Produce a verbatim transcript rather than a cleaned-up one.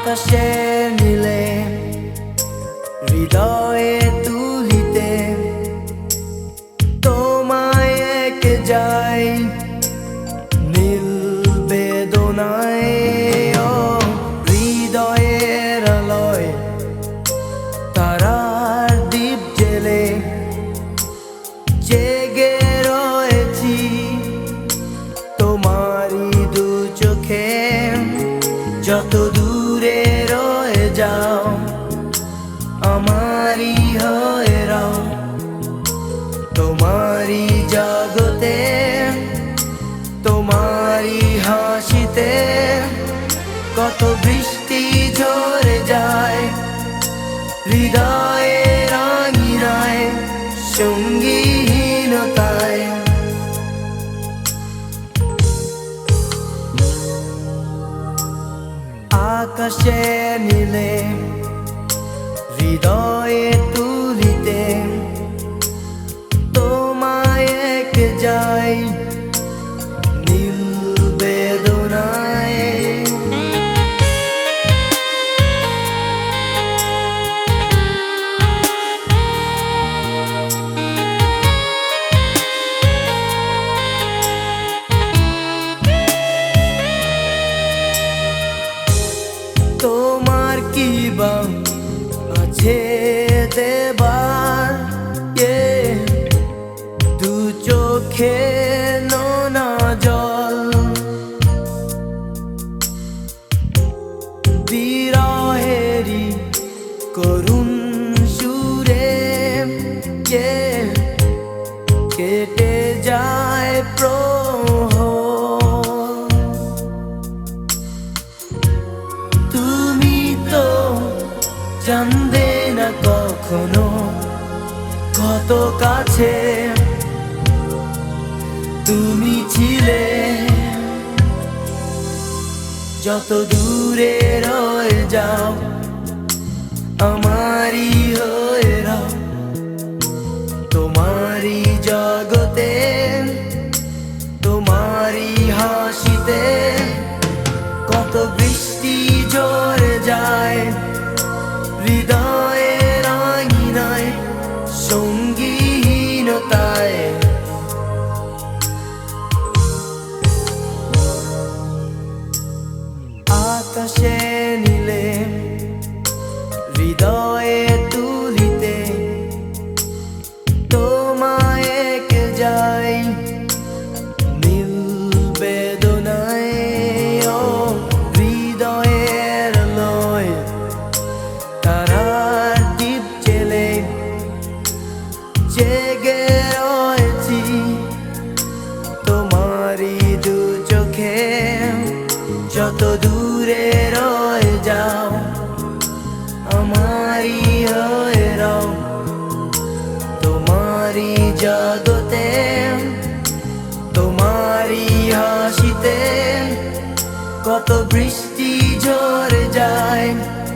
আকাশে নীলে হৃদয়ে তুলিতে তোমায় এঁকে যাই নীল বেদনায়। ও হৃদয়ের আলোয় তারার দীপ জেলে জেগে রয়েছি তোমারই দু চোখে। যত দূরে রয়ে যাও আমারই হয়ে রাও তোমারই জগতে, তোমারই হাসিতে কত বৃষ্টি ঝরে যায় হৃদয়ের আঙিনায় সঙ্গীহীনতায়। আকাশে নীলে হৃদয়ে তুলিতে তোমায় এঁকে যাই নীল বেদনায়। তোমার কি বা আছে দেবার দু চোখে নোনা জল, বিরহেরি করুণ সুরে কেটে যায় প্রহর। তুমি তো জানবে না কখনো কত কাছে তুমি ছিলে, যত দূরে রয়ে যাও আমারই হয়ে রাও তোমারই জগতে, তোমারই হাসিতে কত বৃষ্টি ঝরে যায় হৃদয়ের আঙিনায় সঙ্গীহীনতায়। আকাশে নীলে হৃদয়ে তুলিতে তোমায় এঁকে যাই নীল বেদনায়। ও হৃদয়ের আলোয় তারার দীপ জেলে জেগে রয়েছি তোমারই দু চোখে। যত দূরে রয়ে যাও আমারই হয়ে রাও তোমারই জগতে, তোমারই হাসিতে কত বৃষ্টি ঝরে যায়